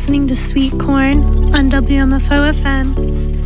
listening to Sweet Corn on WMFO FM.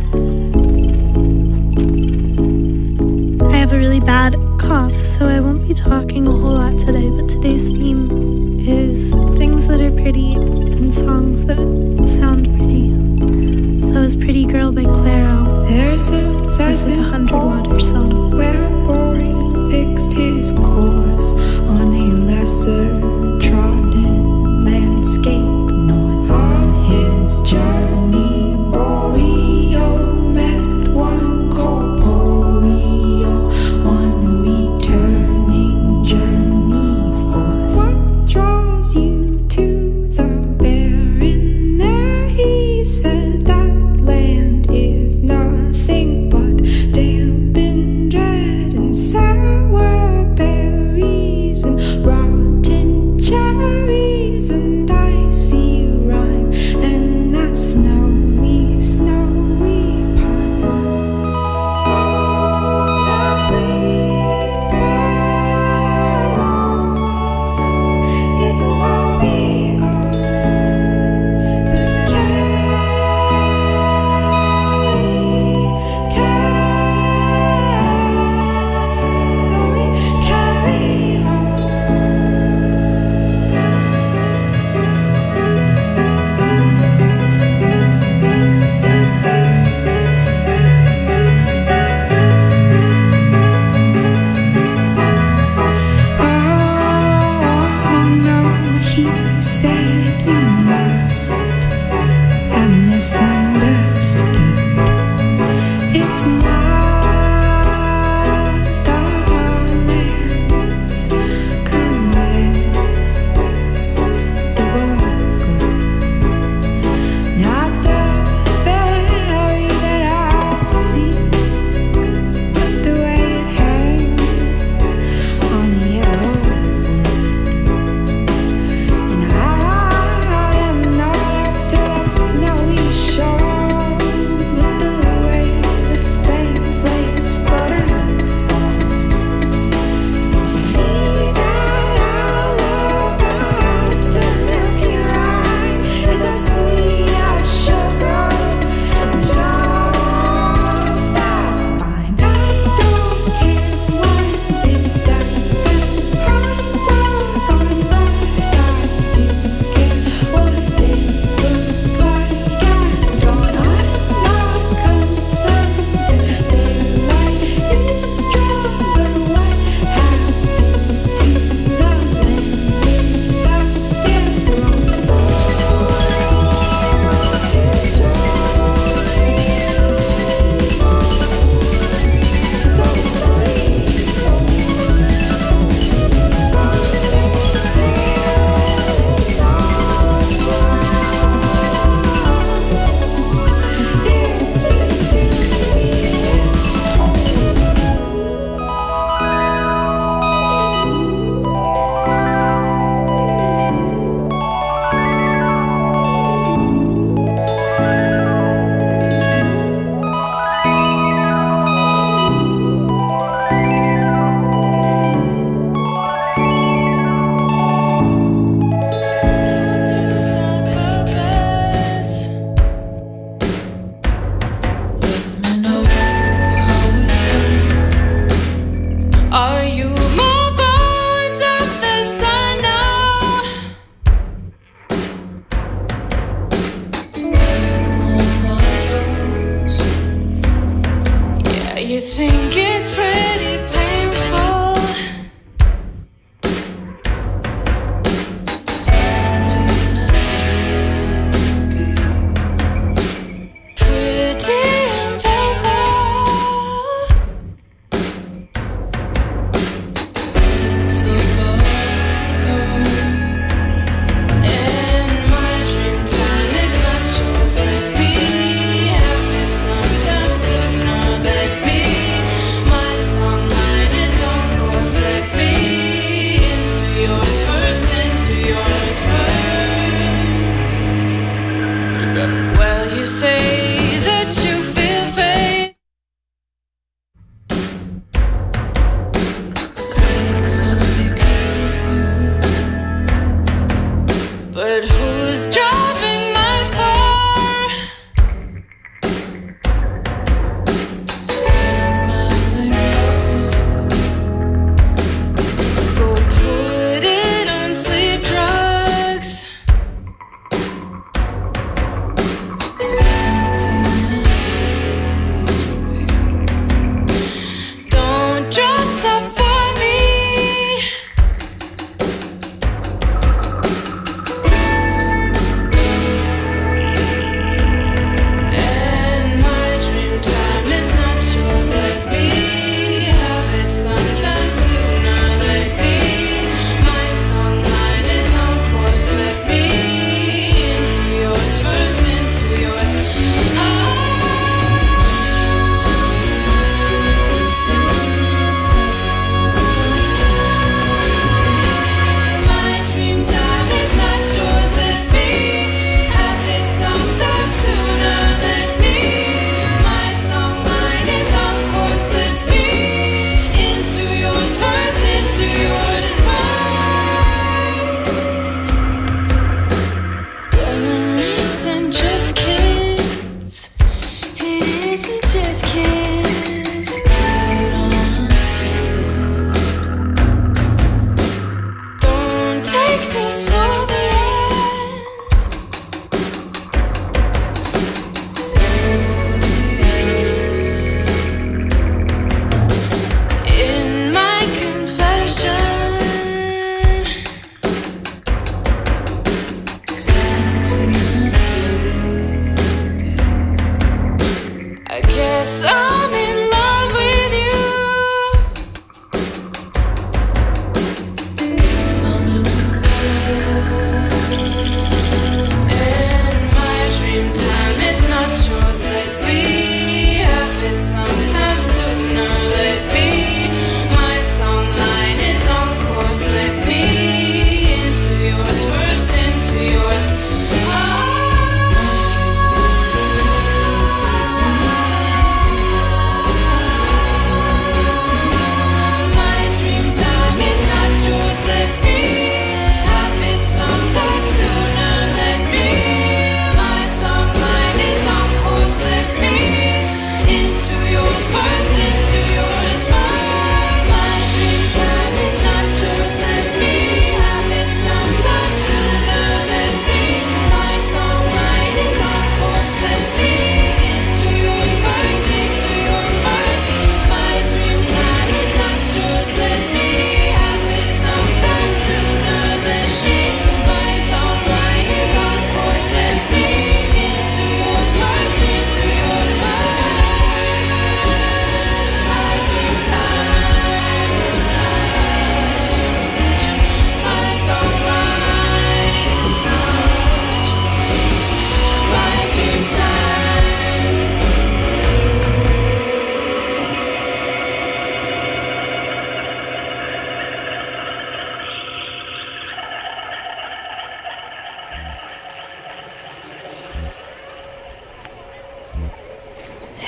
I have a really bad cough, so I won't be talking a whole lot today, but today's theme is things that are pretty and songs that sound pretty. So that was Pretty Girl by Clairo. This is a 100 Water song. Where boring fixed his course on a lesser trodden landscape north. On his journey, Boreal met one corporeal, one returning journey forth. What draws you to the barren there? He said that land is nothing but damp and dread and sour berries and rotten cherries and icy rime and that snowy, snowy pine. Oh, the bleak bellow is a warrior. The carry on. Oh no, he said you must have misunderstood. It's not the land's comestible goods, not the berry that I seek, but the way it hangs on the arrowwood. And I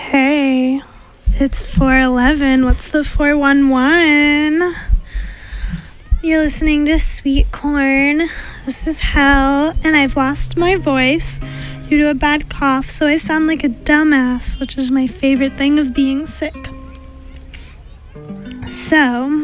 Hey, it's 4:11. What's the 411? You're listening to Sweet Corn. This is Hell, and I've lost my voice due to a bad cough, so I sound like a dumbass, which is my favorite thing of being sick. So,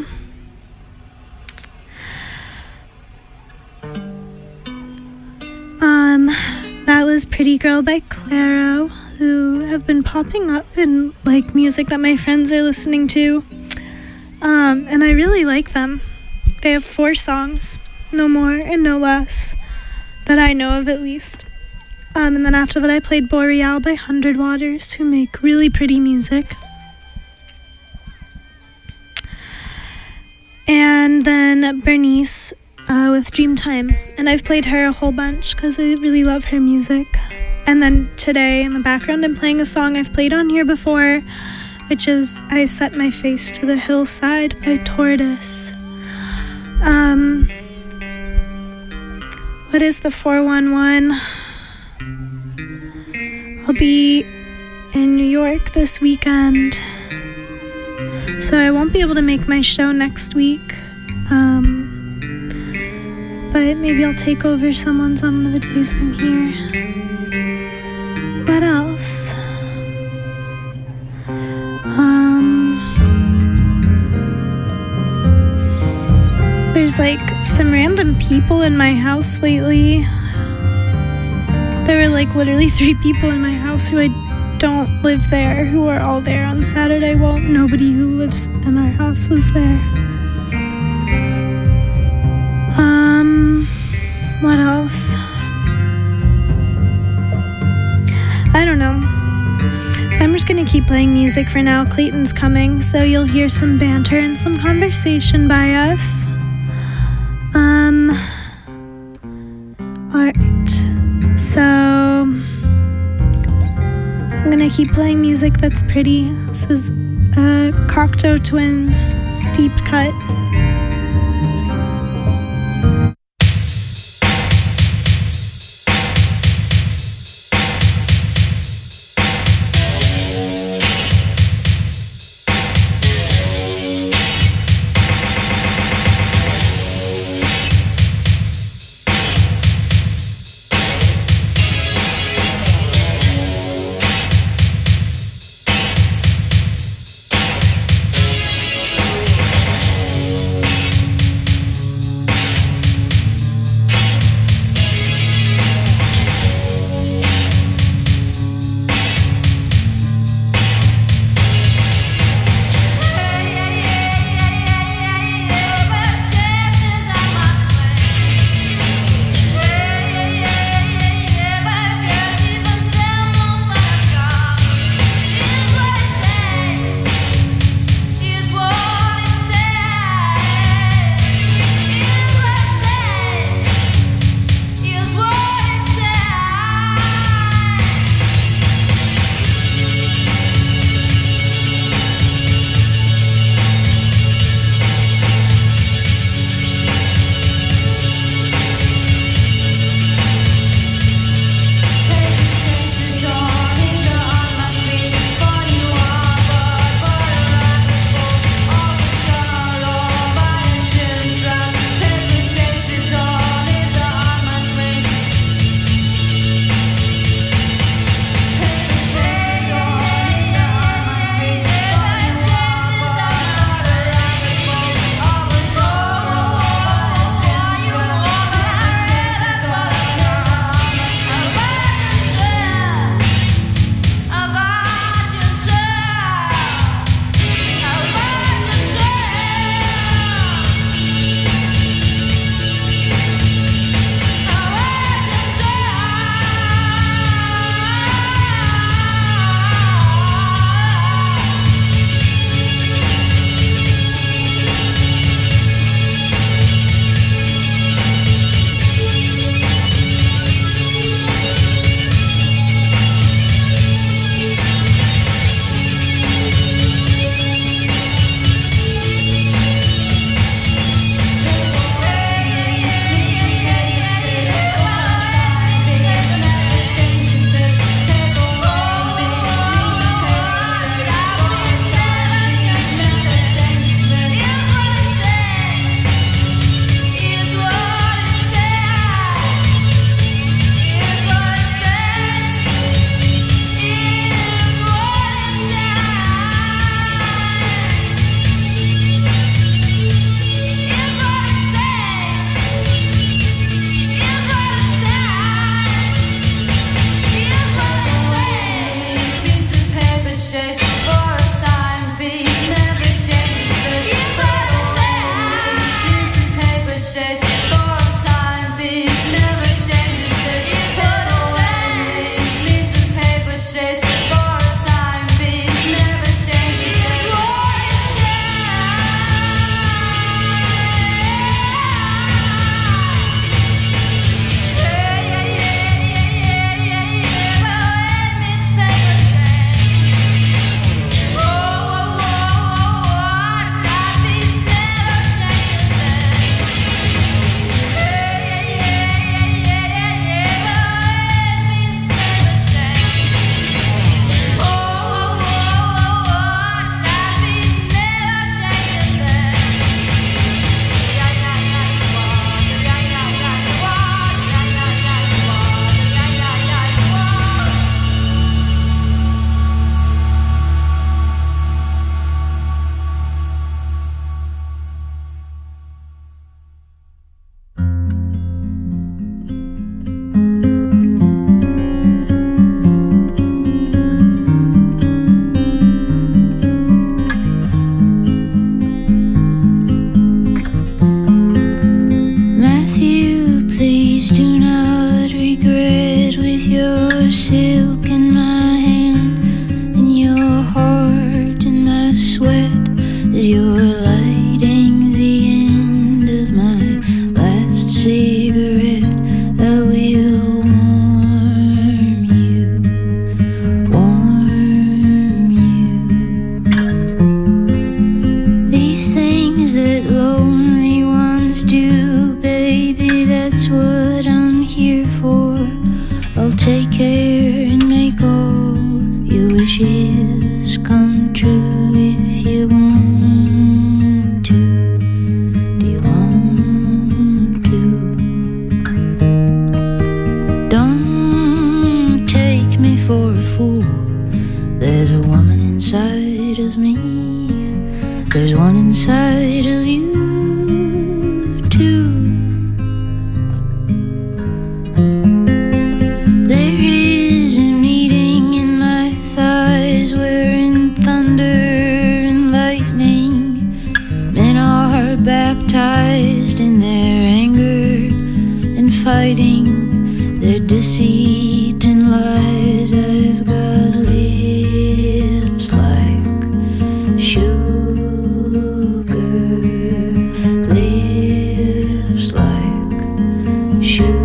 that was Pretty Girl by Clairo, who have been popping up in like music that my friends are listening to. And I really like them. They have 4 songs, no more and no less, that I know of at least. And then after that I played Boreal by 100 Waters, who make really pretty music. And then Bernice with Dreamtime. And I've played her a whole bunch because I really love her music. And then today in the background I'm playing a song I've played on here before, which is I Set My Face to the Hillside by Tortoise. What is the 411? I'll be in New York this weekend, so I won't be able to make my show next week. But maybe I'll take over someone's on one of the days I'm here. What else? There's like some random people in my house lately. There were like literally 3 people in my house who I don't live there, who are all there on Saturday. Well, nobody who lives in our house was there. What else? I don't know. I'm just gonna keep playing music for now. Clayton's coming, so you'll hear some banter and some conversation by us. Alright. So I'm gonna keep playing music that's pretty. This is Cocteau Twins, Deep Cut. fighting their deceit and lies. I've got lips like sugar, lips like sugar.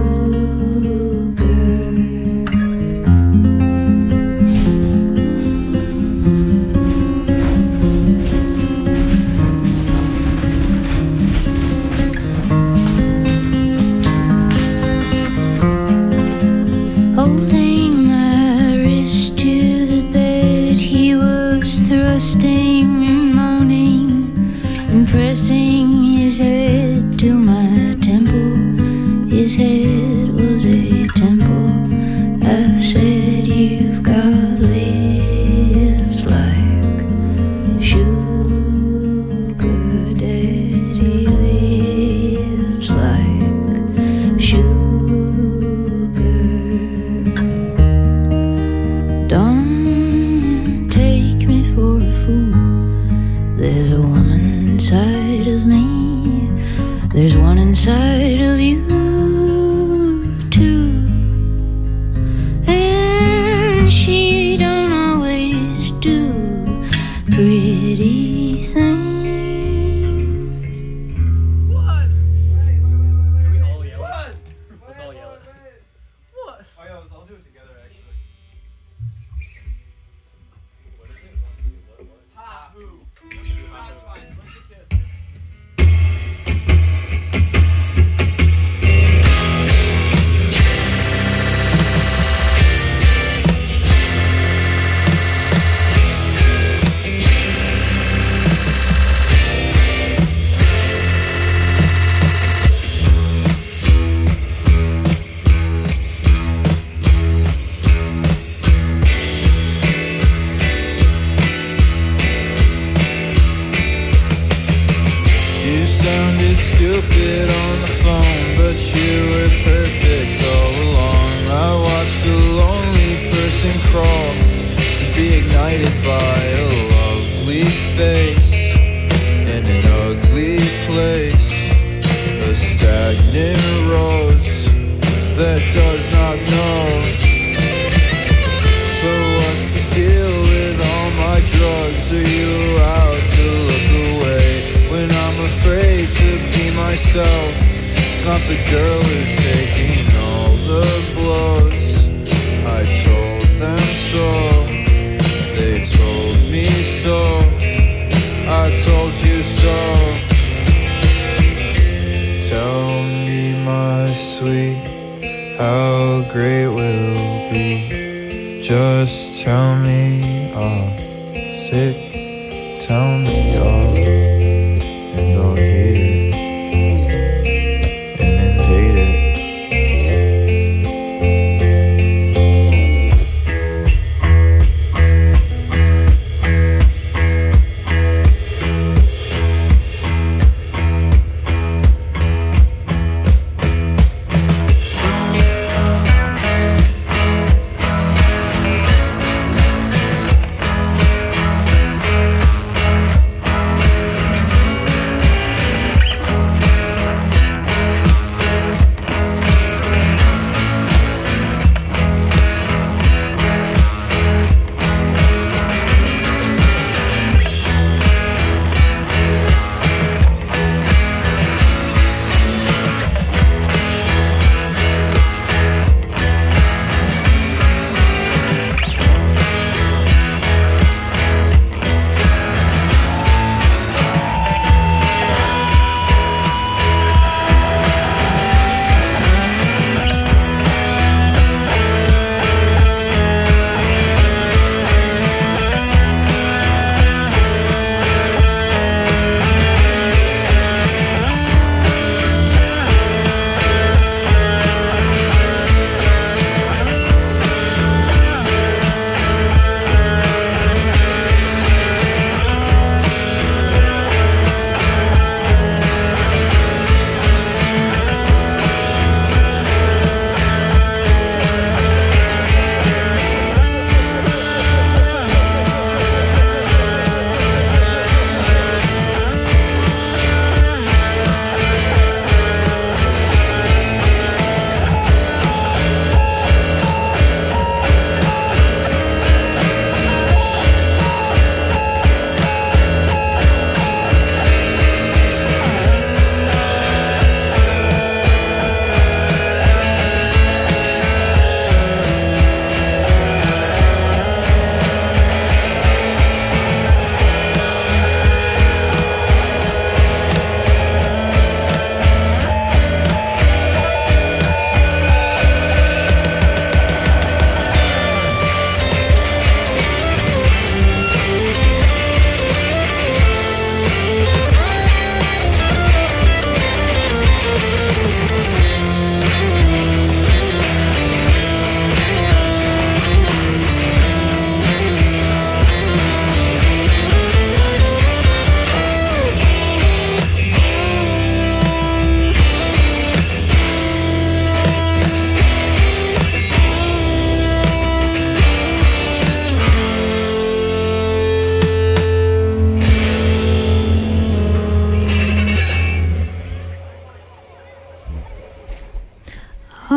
Holding my wrist to the bed, he was thrusting and moaning and pressing his head to my temple. His head was a temple. I said, you've got lips like sugar, daddy, lips like sugar. Don't take me for a fool. There's a woman inside of me. There's one inside of you too. And she don't always do pretty things. What? Can we all yell it? Let's all yell it. What? Oh yeah, I'll do it together actually. What is it? What? Ha who? That's fine. Let's just do it. You sounded stupid on the phone, but you were perfect all along. I watched a lonely person crawl to be ignited by a lovely face in an ugly place, a stagnant rose that does not know. So what's the deal with all my drugs? Are you out to look away when I'm afraid to be myself? It's not the girl who's taking all the blows. I told them so, they told me so, I told you so. Tell me, my sweet, how great will be. Just tell me I'm sick, tell me all, and I'll hate it, and then date it.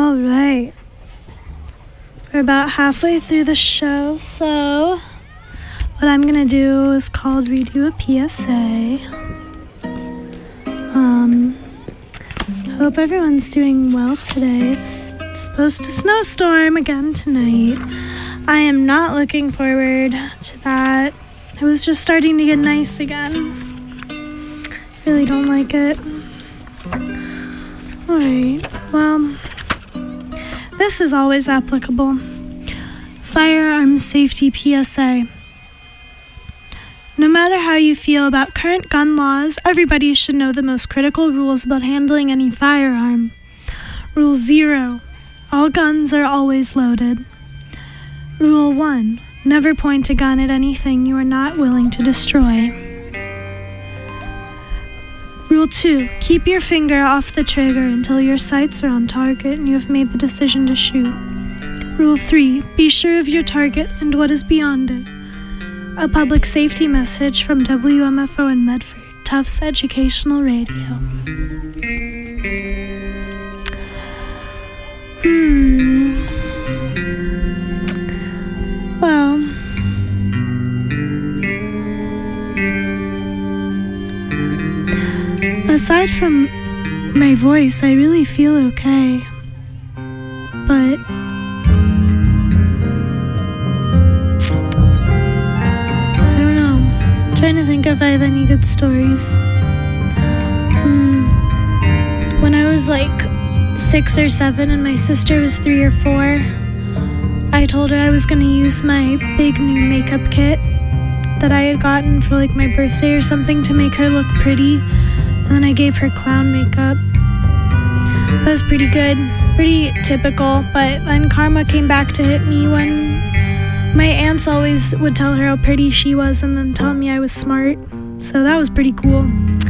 All right. We're about halfway through the show, so what I'm gonna do is called read you a PSA. Hope everyone's doing well today. It's supposed to snowstorm again tonight. I am not looking forward to that. It was just starting to get nice again. Really don't like it. Alright, well, this is always applicable. Firearms safety PSA. No matter how you feel about current gun laws, everybody should know the most critical rules about handling any firearm. Rule 0. All guns are always loaded. Rule 1. Never point a gun at anything you are not willing to destroy. Rule 2. Keep your finger off the trigger until your sights are on target and you have made the decision to shoot. Rule 3. Be sure of your target and what is beyond it. A public safety message from WMFO in Medford, Tufts Educational Radio. Well, aside from my voice, I really feel okay. But I don't know. I'm trying to think if I have any good stories. When I was like 6 or 7 and my sister was 3 or 4, I told her I was going to use my big new makeup kit that I had gotten for like my birthday or something to make her look pretty. And then I gave her clown makeup. That was pretty good, pretty typical, but then karma came back to hit me when my aunts always would tell her how pretty she was and then tell me I was smart. So that was pretty cool.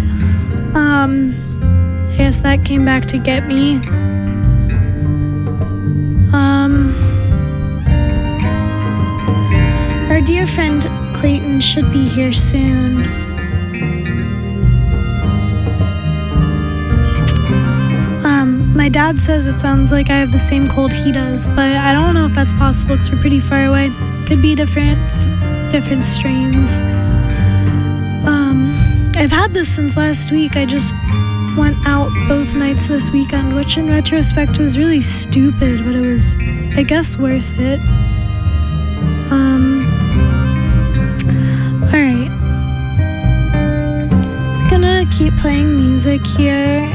I guess that came back to get me. Our dear friend Clayton should be here soon. My dad says it sounds like I have the same cold he does, but I don't know if that's possible because we're pretty far away. Could be different strains. I've had this since last week. I just went out both nights this weekend, which in retrospect was really stupid, but it was, I guess, worth it. Alright. Gonna keep playing music here.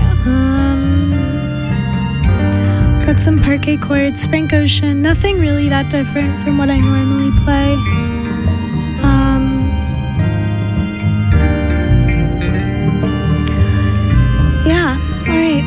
Got some parquet chords, Frank Ocean, nothing really that different from what I normally play. Yeah, alright.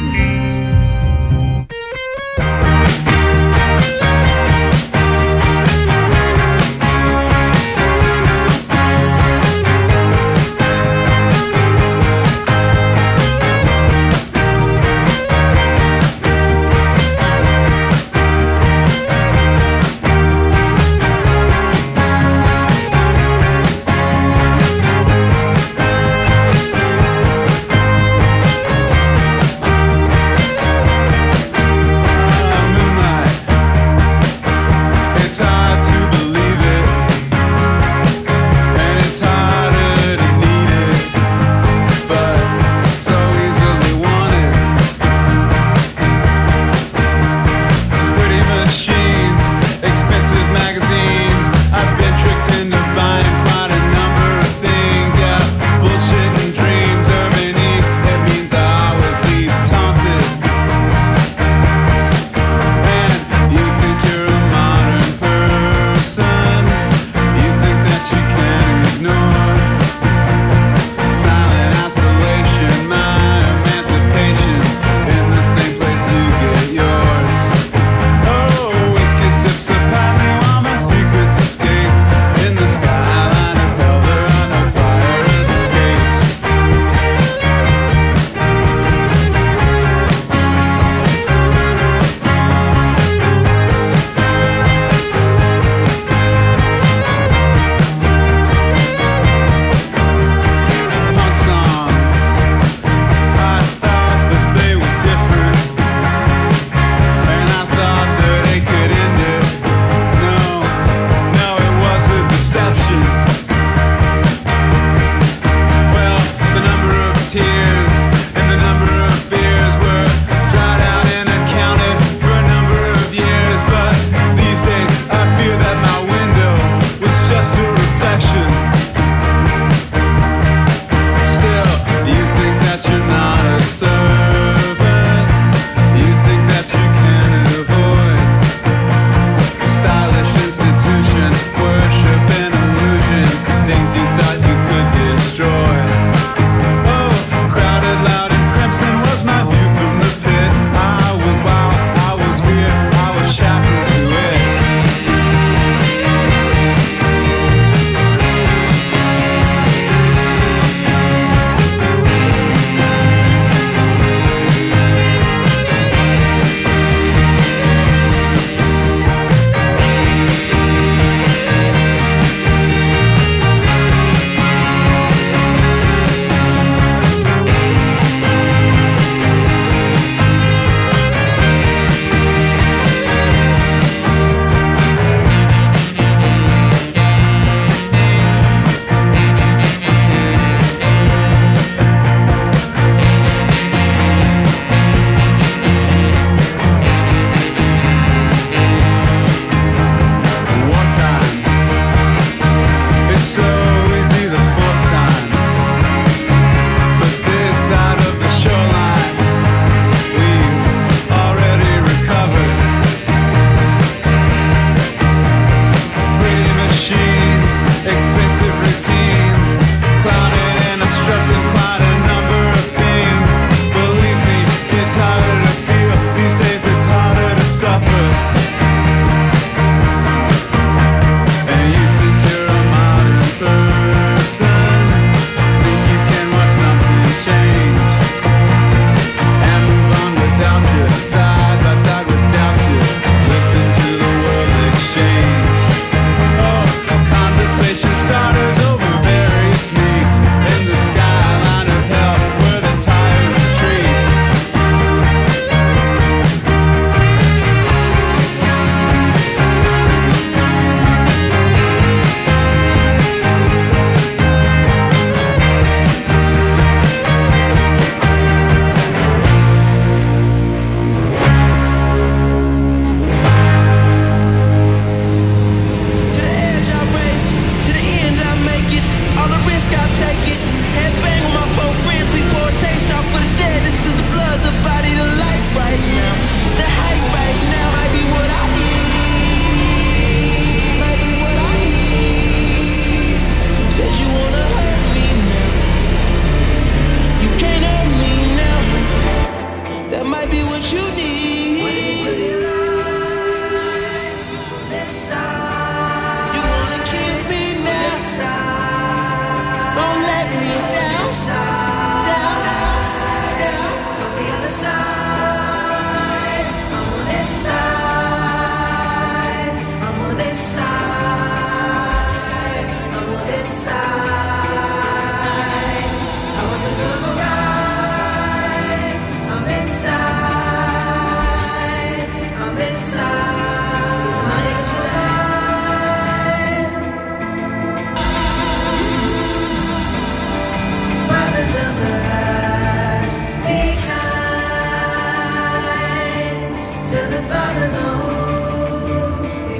mother's home we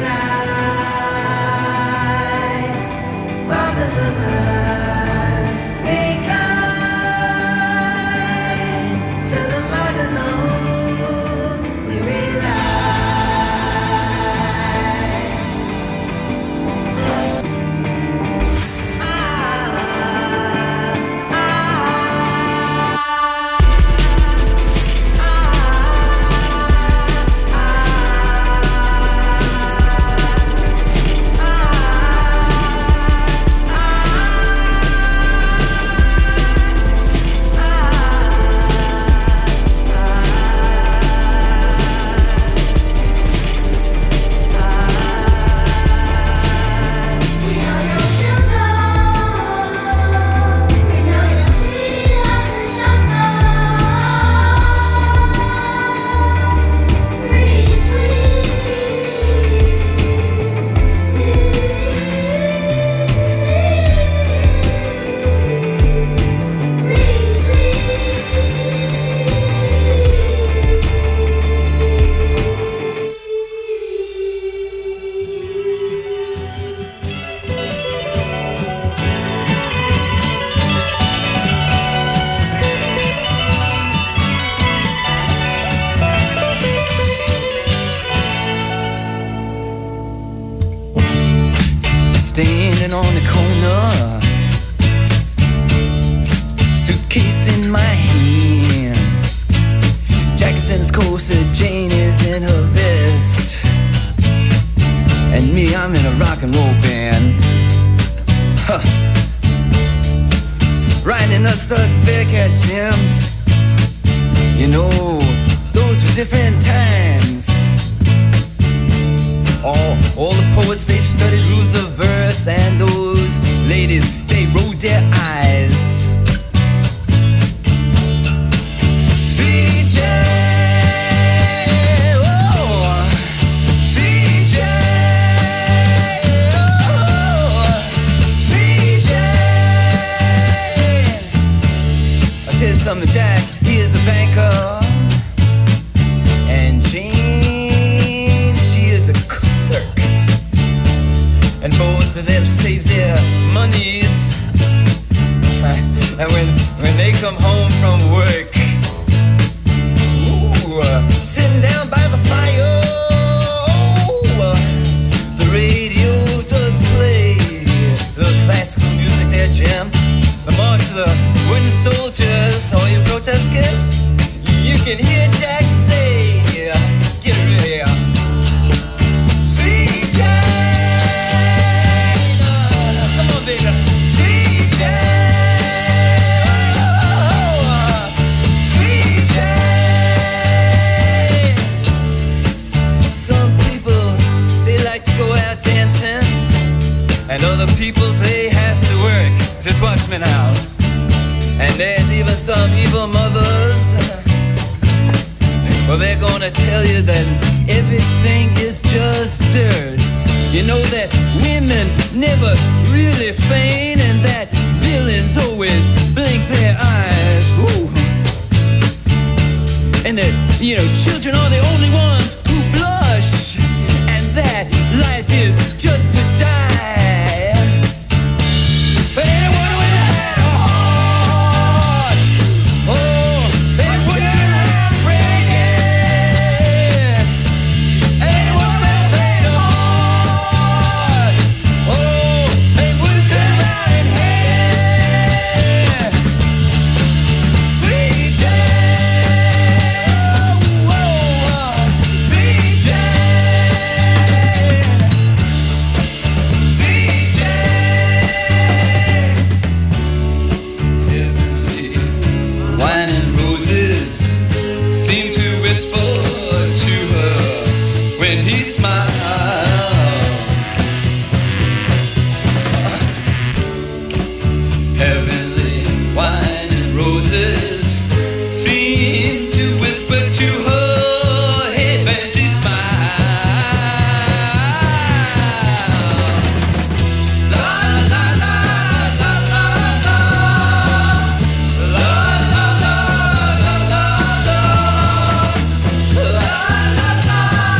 rely. Fathers of ours, be kind. To the mother's home we rely. Standing on the corner, suitcase in my hand, Jackson's corset, Jane is in her vest, and me, I'm in a rock and roll band. Huh. Riding a Studs Bearcat, Jim. You know, those were different times. All the poets, they studied rules of verse, and those ladies, they rolled their eyes. CJ, oh, CJ, oh, CJ. I'll tell you something, Jack, he is a banker, and Jane, she is a clerk, and both of them save their monies. And when they come home from work, ooh, sitting down by the fire, the radio does play the classical music there, Jim. The march of the wooden soldiers, all you protesters, you can hear Jack say, get ready, CJ, come on, baby, CJ, CJ. Some people, they like to go out dancing, and other people, they have to work. Just watch me now. And there's even some evil mothers, well, they're gonna tell you that everything is just dirt. You know that women never really feign, and that villains always blink their eyes. Ooh. And that, you know, children are the only ones who blush, and that life is just to die. But anyone with a heart, oh, they wouldn't have breaking. Anyone with a heart, oh, they wouldn't turn around and hate. CJ, oh, CJ, CJ. Heavenly wine and roses seem to whisper to her when he smiled. Heavenly wine and roses seem to whisper to her head when she smiled. La la la la la la, la la la la la la, la la la la la la.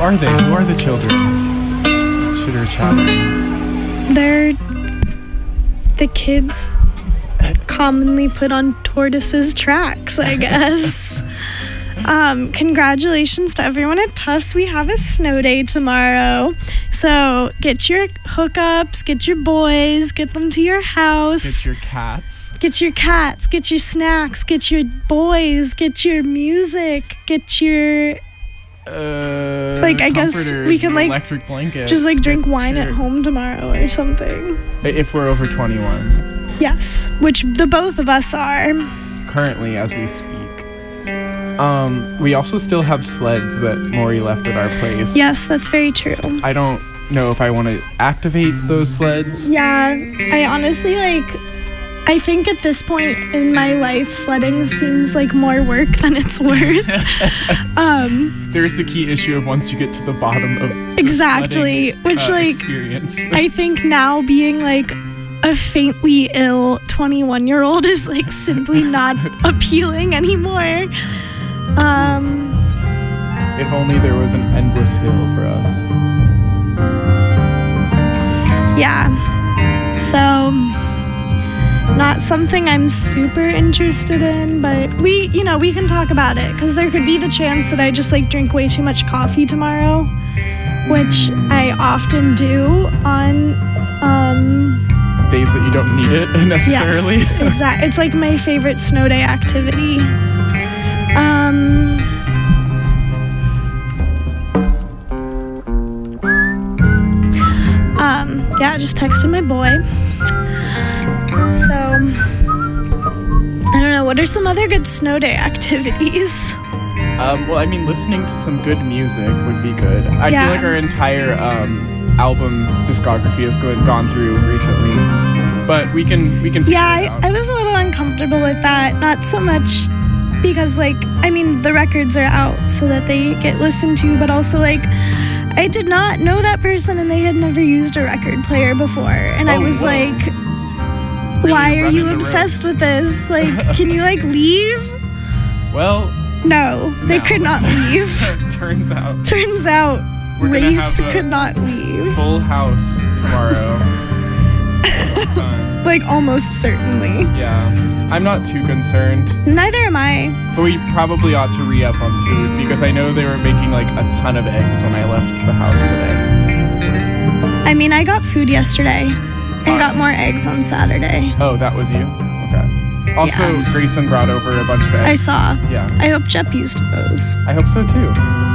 are they? Who are the children? Chitter chattering. They're the kids commonly put on Tortoise's tracks, I guess. Congratulations to everyone at Tufts. We have a snow day tomorrow. So get your hookups, get your boys, get them to your house. Get your cats. Get your cats, get your snacks, get your boys, get your music, get your... I guess we can electric blankets. just drink wine at home tomorrow or something. If we're over 21. Yes, which the both of us are. Currently, as we speak. We also still have sleds that Maury left at our place. Yes, that's very true. I don't know if I want to activate those sleds. Yeah, I honestly I think at this point in my life, sledding seems like more work than it's worth. There's the key issue of once you get to the bottom of the exactly, which experience. I think now being a faintly ill 21-year-old is simply not appealing anymore. If only there was an endless hill for us. Yeah. So, not something I'm super interested in, but we can talk about it, because there could be the chance that I just drink way too much coffee tomorrow, which I often do on days that you don't need it necessarily. Yes, exactly. It's my favorite snow day activity. Yeah, I just texted my boy. So, I don't know, what are some other good snow day activities? Listening to some good music would be good. I feel like our entire album discography has gone through recently, but we can Yeah, I was a little uncomfortable with that. Not so much because the records are out so that they get listened to, but also I did not know that person and they had never used a record player before, and I was really why are you obsessed with this? Can you leave? Well, no, they could not leave. Turns out we're gonna Wraith have a could not leave. Full house tomorrow. Almost certainly. Yeah, I'm not too concerned. Neither am I. But we probably ought to re-up on food, because I know they were making a ton of eggs when I left the house today. I got food yesterday and got more eggs on Saturday. Oh, that was you? Okay. Also, Grayson brought over a bunch of eggs. I saw. Yeah. I hope Jep used those. I hope so too.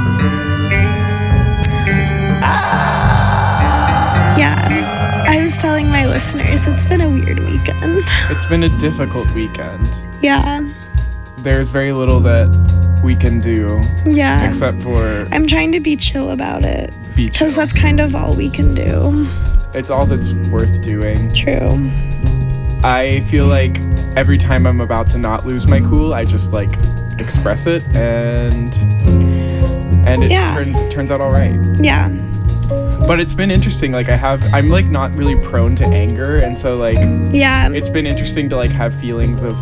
Yeah. I was telling my listeners, it's been a weird weekend. It's been a difficult weekend. Yeah. There's very little that we can do. Yeah. Except for... I'm trying to be chill about it. Be chill. Because that's kind of all we can do. It's all that's worth doing. True. I feel like every time I'm about to not lose my cool, I just express it, and it turns out all right. Yeah. But it's been interesting. I'm not really prone to anger, and so yeah, it's been interesting to have feelings of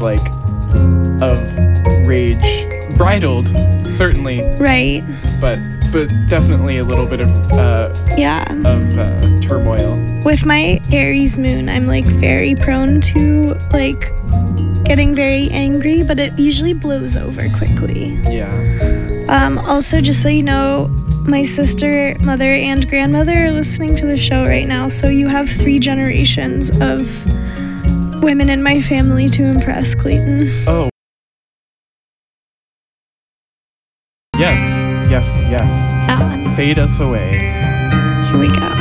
rage, bridled, certainly. Right. But definitely a little bit of turmoil. With my Aries moon, I'm very prone to getting very angry, but it usually blows over quickly. Yeah. Also, just so you know, my sister, mother, and grandmother are listening to the show right now, so you have 3 generations of women in my family to impress, Clayton. Oh. Yes. Yeah. Fade us away. Here we go.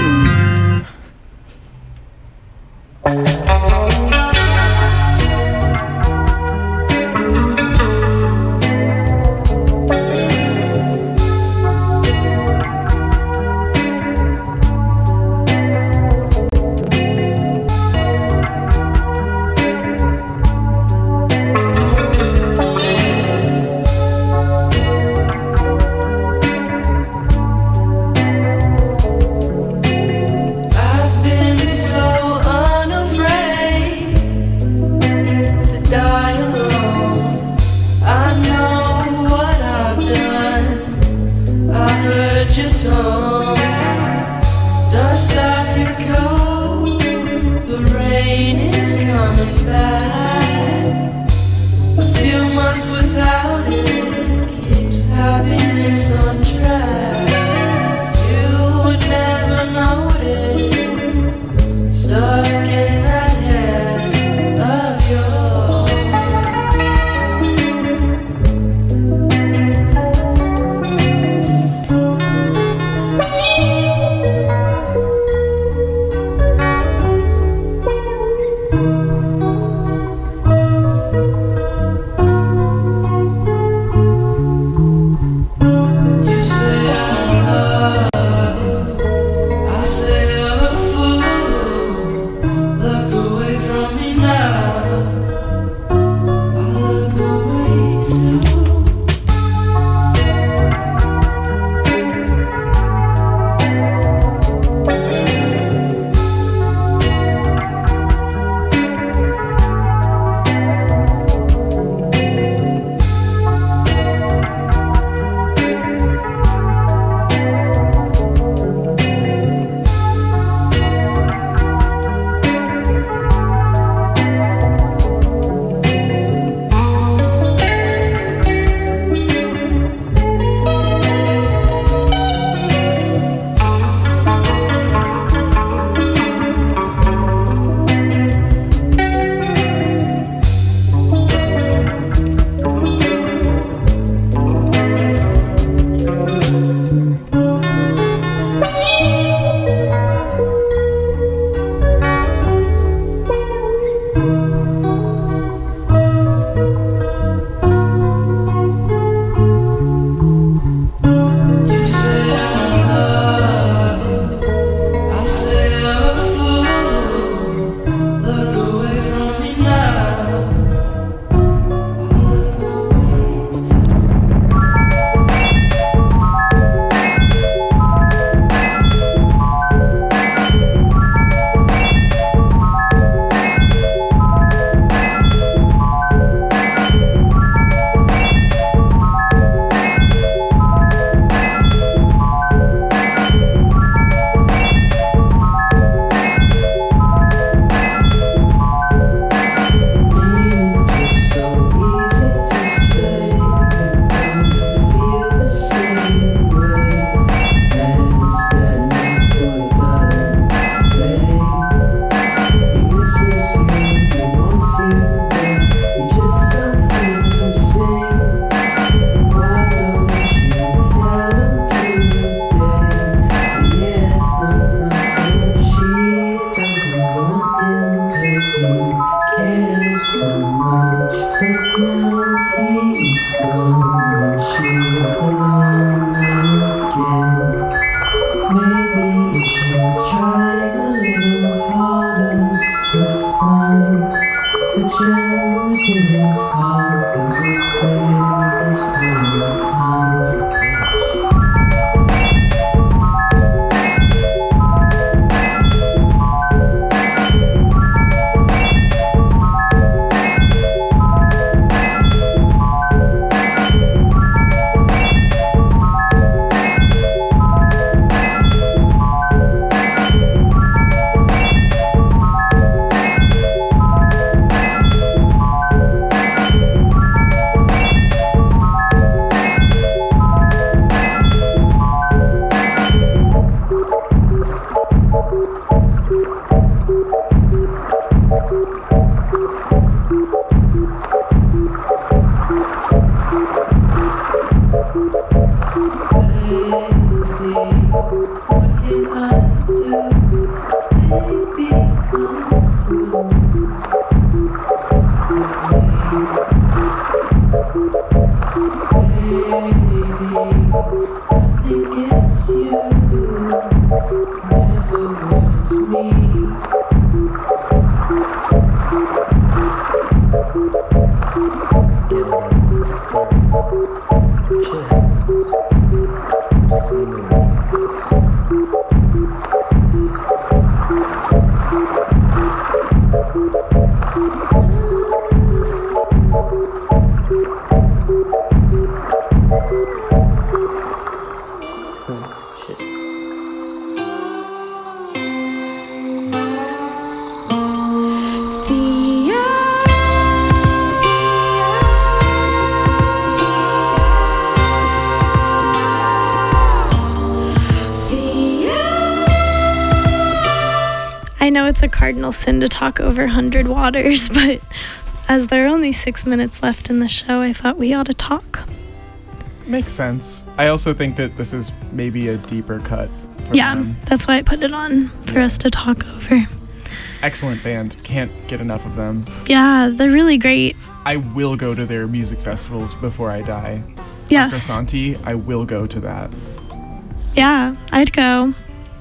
I know it's a cardinal sin to talk over 100 waters, but as there are only 6 minutes left in the show, I thought we ought to talk. Makes sense. I also think that this is maybe a deeper cut. Yeah, that's why I put it on, for us to talk over. Excellent band. Can't get enough of them. Yeah, they're really great. I will go to their music festivals before I die. Yes. Acrosanti, I will go to that. Yeah, I'd go.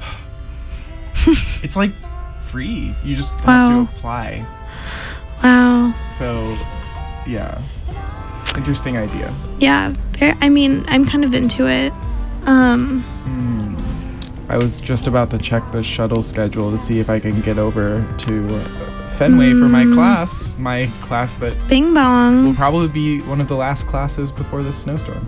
It's like free. You just have to apply. Wow. So, yeah. Interesting idea. Yeah, I mean, I'm kind of into it. I was just about to check the shuttle schedule to see if I can get over to Fenway for my class that Bing bong will probably be one of the last classes before this snowstorm.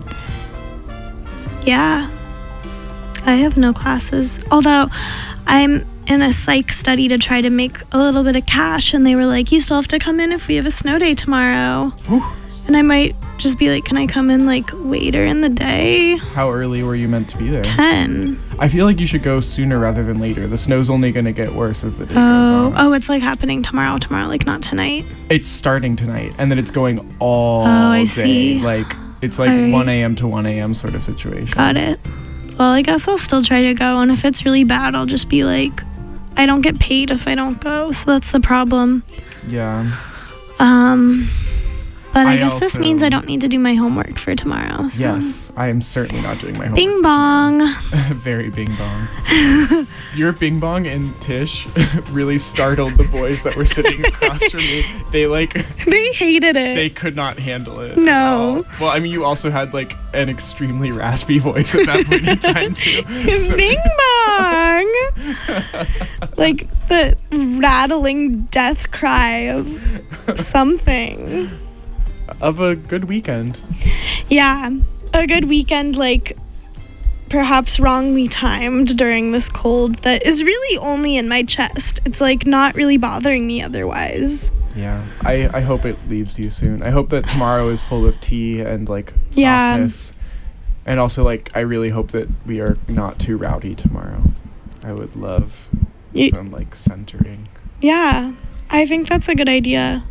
Yeah, I have no classes, although I'm in a psych study to try to make a little bit of cash, and they were like, you still have to come in if we have a snow day tomorrow. Whew. And I might just be like, can I come in like later in the day? How early were you meant to be there? 10. I feel like you should go sooner rather than later. The snow's only going to get worse as the day goes on. Oh, it's like happening tomorrow, like not tonight. It's starting tonight, and then it's going all I day. see. Like, it's like All right. 1 a.m. to 1 a.m. sort of situation. Got it. Well, I guess I'll still try to go, and if it's really bad, I'll just be like, I don't get paid if I don't go, so that's the problem. Yeah. But I guess this means I don't need to do my homework for tomorrow. So. Yes, I am certainly not doing my homework. Bing bong. Very bing bong. Your bing bong and Tish really startled the boys that were sitting across from me. They hated it. They could not handle it. No. Well, I mean, you also had like an extremely raspy voice at that point in time too. So. Bing bong. Like the rattling death cry of something. Of a good weekend. Yeah, a good weekend, like perhaps wrongly timed during this cold that is really only in my chest. It's like not really bothering me otherwise. Yeah, I hope it leaves you soon. I hope that tomorrow is full of tea and like softness. Yeah. And also like I really hope that we are not too rowdy tomorrow. I would love some like centering. Yeah, I think that's a good idea.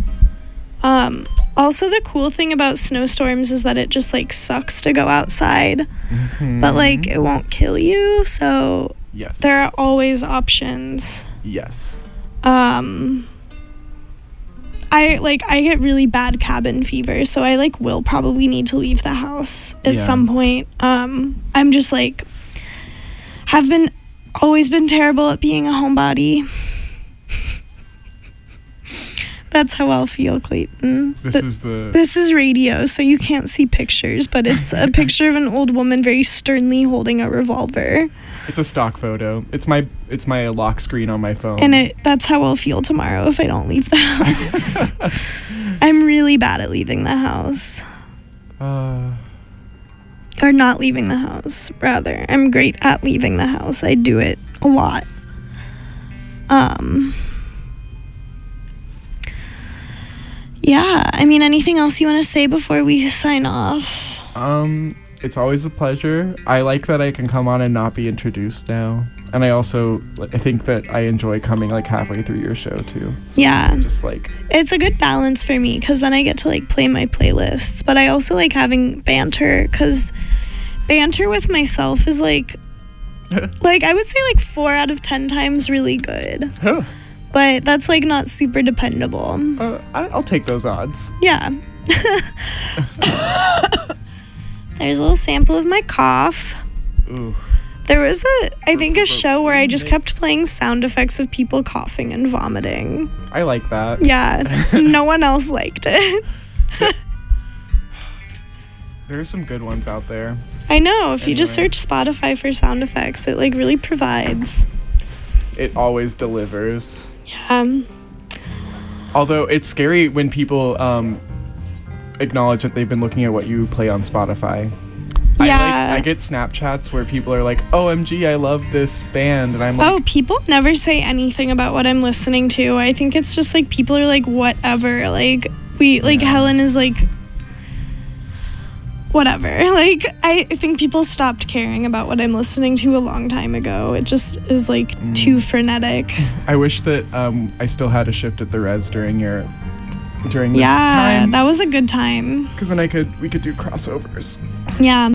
Also, the cool thing about snowstorms is that it just like sucks to go outside, but like it won't kill you. So yes, there are always options. Yes. I get really bad cabin fever, so I like will probably need to leave the house at some point. I'm just like always been terrible at being a homebody. That's how I'll feel, Clayton. This is radio, so you can't see pictures, but it's a picture of an old woman very sternly holding a revolver. It's a stock photo. It's my lock screen on my phone. And that's how I'll feel tomorrow if I don't leave the house. I'm really bad at leaving the house. Or not leaving the house, rather. I'm great at leaving the house. I do it a lot. Yeah, I mean, anything else you want to say before we sign off? It's always a pleasure. I like that I can come on and not be introduced now. And I think that I enjoy coming like halfway through your show too. So yeah. Just like it's a good balance for me because then I get to like play my playlists. But I also like having banter because banter with myself is like I would say like 4 out of 10 times really good. Huh. But that's like not super dependable. I'll take those odds. Yeah. There's a little sample of my cough. Ooh. There was a show where I just kept playing sound effects of people coughing and vomiting. I like that. Yeah, no one else liked it. There's some good ones out there. I know. If you just search Spotify for sound effects, it like really provides. It always delivers. Yeah. Although it's scary when people acknowledge that they've been looking at what you play on Spotify. Yeah. I get Snapchats where people are like, OMG, I love this band. And I'm like... Oh, people never say anything about what I'm listening to. I think it's just like people are like, whatever. Like, Helen is like... whatever. Like, I think people stopped caring about what I'm listening to a long time ago. It just is like too frenetic. I wish that I still had a shift at the Res during this time. Yeah, that was a good time. Because then we could do crossovers. Yeah.